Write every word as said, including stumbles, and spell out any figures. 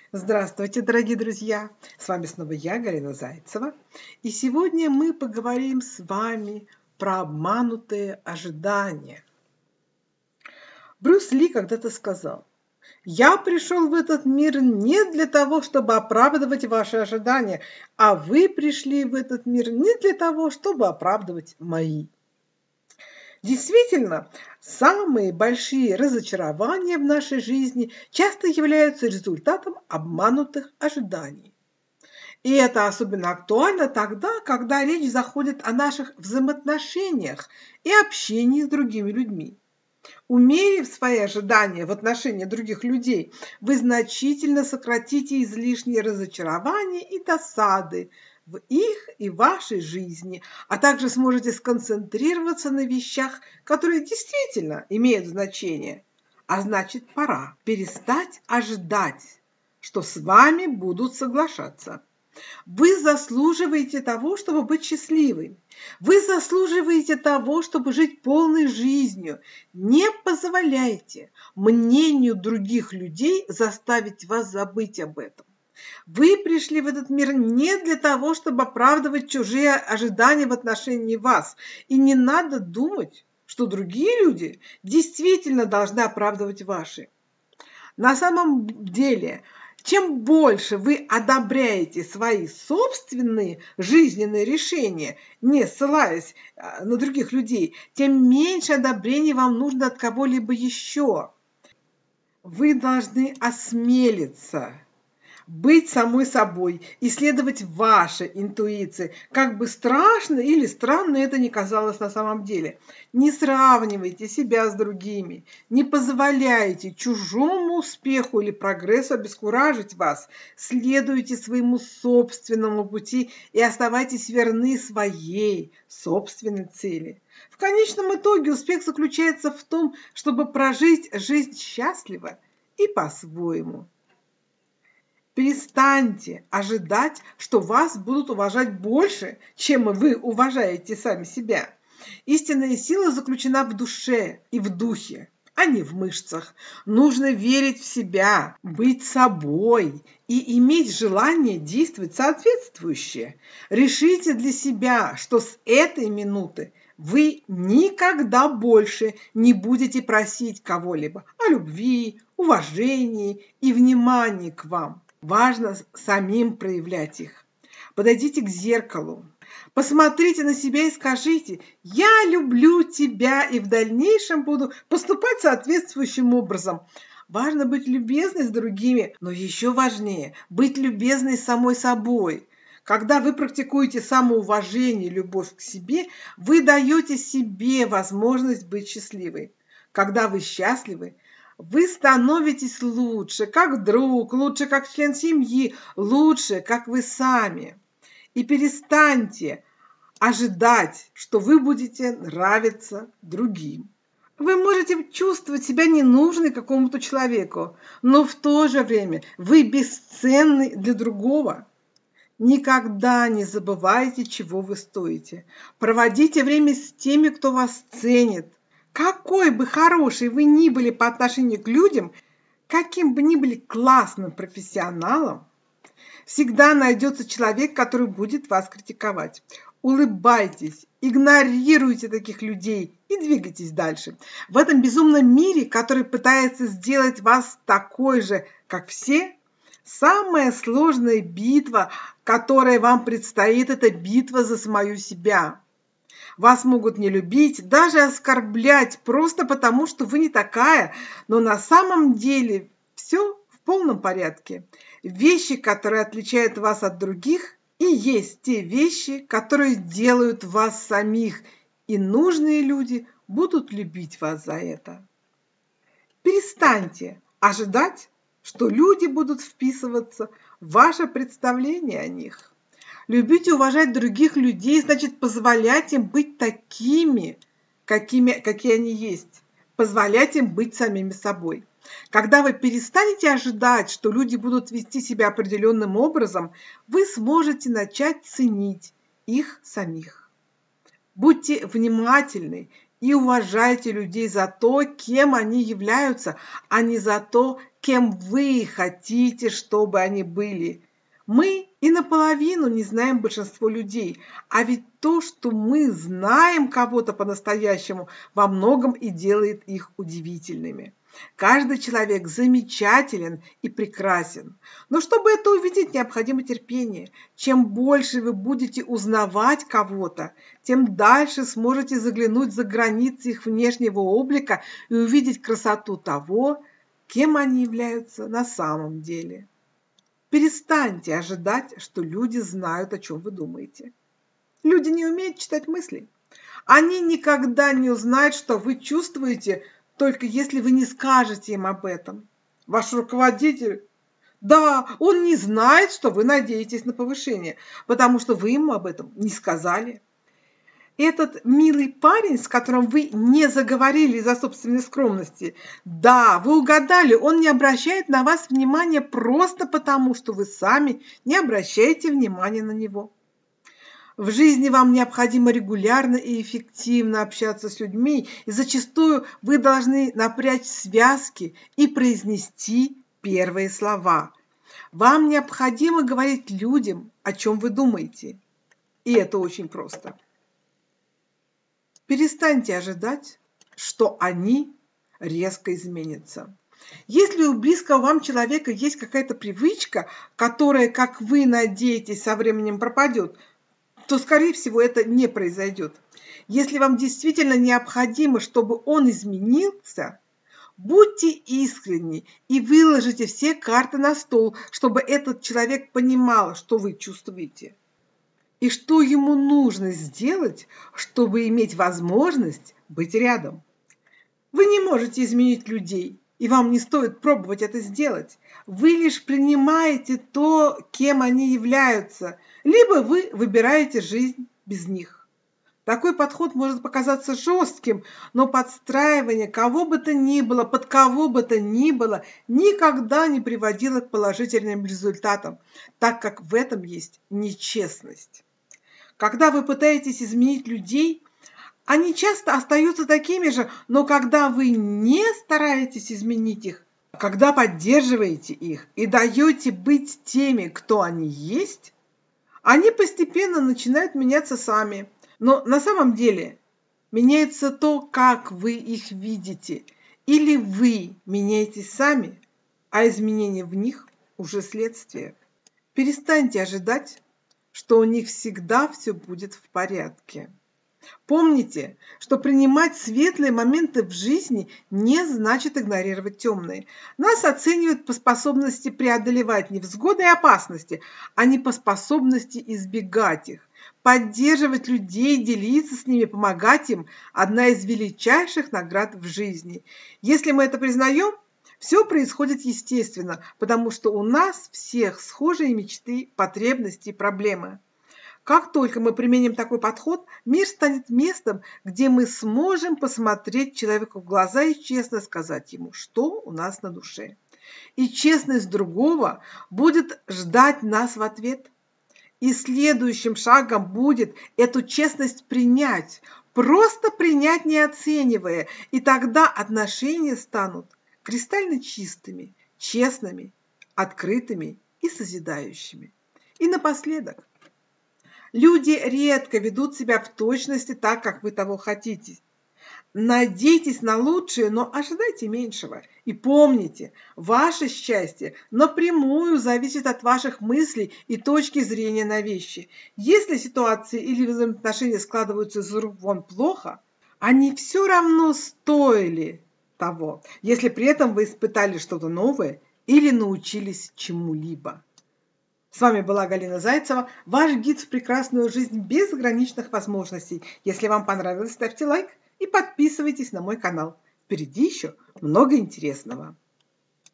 Здравствуйте, дорогие друзья! С вами снова я, Галина Зайцева. И сегодня мы поговорим с вами про обманутые ожидания. Брюс Ли когда-то сказал: «Я пришел в этот мир не для того, чтобы оправдывать ваши ожидания, а вы пришли в этот мир не для того, чтобы оправдывать мои». Действительно, самые большие разочарования в нашей жизни часто являются результатом обманутых ожиданий. И это особенно актуально тогда, когда речь заходит о наших взаимоотношениях и общении с другими людьми. Умерив свои ожидания в отношении других людей, вы значительно сократите излишние разочарования и досады в их и вашей жизни, а также сможете сконцентрироваться на вещах, которые действительно имеют значение. А значит, пора перестать ожидать, что с вами будут соглашаться. Вы заслуживаете того, чтобы быть счастливым. Вы заслуживаете того, чтобы жить полной жизнью. Не позволяйте мнению других людей заставить вас забыть об этом. Вы пришли в этот мир не для того, чтобы оправдывать чужие ожидания в отношении вас. И не надо думать, что другие люди действительно должны оправдывать ваши. На самом деле, чем больше вы одобряете свои собственные жизненные решения, не ссылаясь на других людей, тем меньше одобрения вам нужно от кого-либо еще. Вы должны осмелиться быть самой собой и следовать вашей интуиции, как бы страшно или странно это ни казалось на самом деле. Не сравнивайте себя с другими, не позволяйте чужому успеху или прогрессу обескуражить вас. Следуйте своему собственному пути и оставайтесь верны своей собственной цели. В конечном итоге успех заключается в том, чтобы прожить жизнь счастливо и по-своему. Перестаньте ожидать, что вас будут уважать больше, чем вы уважаете сами себя. Истинная сила заключена в душе и в духе, а не в мышцах. Нужно верить в себя, быть собой и иметь желание действовать соответствующе. Решите для себя, что с этой минуты вы никогда больше не будете просить кого-либо о любви, уважении и внимании к вам. Важно самим проявлять их. Подойдите к зеркалу, посмотрите на себя и скажите: «Я люблю тебя и в дальнейшем буду поступать соответствующим образом». Важно быть любезной с другими, но еще важнее быть любезной с самой собой. Когда вы практикуете самоуважение и любовь к себе, вы даете себе возможность быть счастливой. Когда вы счастливы, вы становитесь лучше, как друг, лучше, как член семьи, лучше, как вы сами. И перестаньте ожидать, что вы будете нравиться другим. Вы можете чувствовать себя ненужной какому-то человеку, но в то же время вы бесценны для другого. Никогда не забывайте, чего вы стоите. Проводите время с теми, кто вас ценит. Какой бы хороший вы ни были по отношению к людям, каким бы ни были классным профессионалом, всегда найдется человек, который будет вас критиковать. Улыбайтесь, игнорируйте таких людей и двигайтесь дальше. В этом безумном мире, который пытается сделать вас такой же, как все, самая сложная битва, которая вам предстоит, это битва за самую себя. Вас могут не любить, даже оскорблять, просто потому, что вы не такая, но на самом деле все в полном порядке. Вещи, которые отличают вас от других, и есть те вещи, которые делают вас самих, и нужные люди будут любить вас за это. Перестаньте ожидать, что люди будут вписываться в ваше представление о них. Любить и уважать других людей значит позволять им быть такими, какими, какие они есть. Позволять им быть самими собой. Когда вы перестанете ожидать, что люди будут вести себя определенным образом, вы сможете начать ценить их самих. Будьте внимательны И уважайте людей за то, кем они являются, а не за то, кем вы хотите, чтобы они были. Мы и наполовину не знаем большинство людей, а ведь то, что мы знаем кого-то по-настоящему, во многом и делает их удивительными. Каждый человек замечателен и прекрасен. Но чтобы это увидеть, необходимо терпение. Чем больше вы будете узнавать кого-то, тем дальше сможете заглянуть за границы их внешнего облика и увидеть красоту того, кем они являются на самом деле. Перестаньте ожидать, что люди знают, о чем вы думаете. Люди не умеют читать мысли. Они никогда не узнают, что вы чувствуете, только если вы не скажете им об этом. Ваш руководитель, да, он не знает, что вы надеетесь на повышение, потому что вы ему об этом не сказали. Этот милый парень, с которым вы не заговорили из-за собственной скромности, да, вы угадали, он не обращает на вас внимания просто потому, что вы сами не обращаете внимания на него. В жизни вам необходимо регулярно и эффективно общаться с людьми, и зачастую вы должны напрячь связки и произнести первые слова. Вам необходимо говорить людям, о чем вы думаете. И это очень просто. Перестаньте ожидать, что они резко изменятся. Если у близкого вам человека есть какая-то привычка, которая, как вы надеетесь, со временем пропадет, то, скорее всего, это не произойдет. Если вам действительно необходимо, чтобы он изменился, будьте искренни и выложите все карты на стол, чтобы этот человек понимал, что вы чувствуете, и что ему нужно сделать, чтобы иметь возможность быть рядом. Вы не можете изменить людей, и вам не стоит пробовать это сделать. Вы лишь принимаете то, кем они являются, либо вы выбираете жизнь без них. Такой подход может показаться жестким, но подстраивание кого бы то ни было, под кого бы то ни было, никогда не приводило к положительным результатам, так как в этом есть нечестность. Когда вы пытаетесь изменить людей, они часто остаются такими же, но когда вы не стараетесь изменить их, когда поддерживаете их и даете быть теми, кто они есть, они постепенно начинают меняться сами. Но на самом деле меняется то, как вы их видите. Или вы меняетесь сами, а изменения в них уже следствие. Перестаньте ожидать, что у них всегда все будет в порядке. Помните, что принимать светлые моменты в жизни не значит игнорировать темные. Нас оценивают по способности преодолевать невзгоды и опасности, а не по способности избегать их. Поддерживать людей, делиться с ними, помогать им – одна из величайших наград в жизни. Если мы это признаем, все происходит естественно, потому что у нас всех схожие мечты, потребности и проблемы. Как только мы применим такой подход, мир станет местом, где мы сможем посмотреть человеку в глаза и честно сказать ему, что у нас на душе. И честность другого будет ждать нас в ответ. И следующим шагом будет эту честность принять, просто принять, не оценивая, и тогда отношения станут кристально чистыми, честными, открытыми и созидающими. И напоследок. Люди редко ведут себя в точности так, как вы того хотите. Надейтесь на лучшее, но ожидайте меньшего. И помните, ваше счастье напрямую зависит от ваших мыслей и точки зрения на вещи. Если ситуации или взаимоотношения складываются из рук вон плохо, они все равно стоили того, если при этом вы испытали что-то новое или научились чему-либо. С вами была Галина Зайцева, ваш гид в прекрасную жизнь без ограниченных возможностей. Если вам понравилось, ставьте лайк и подписывайтесь на мой канал. Впереди еще много интересного.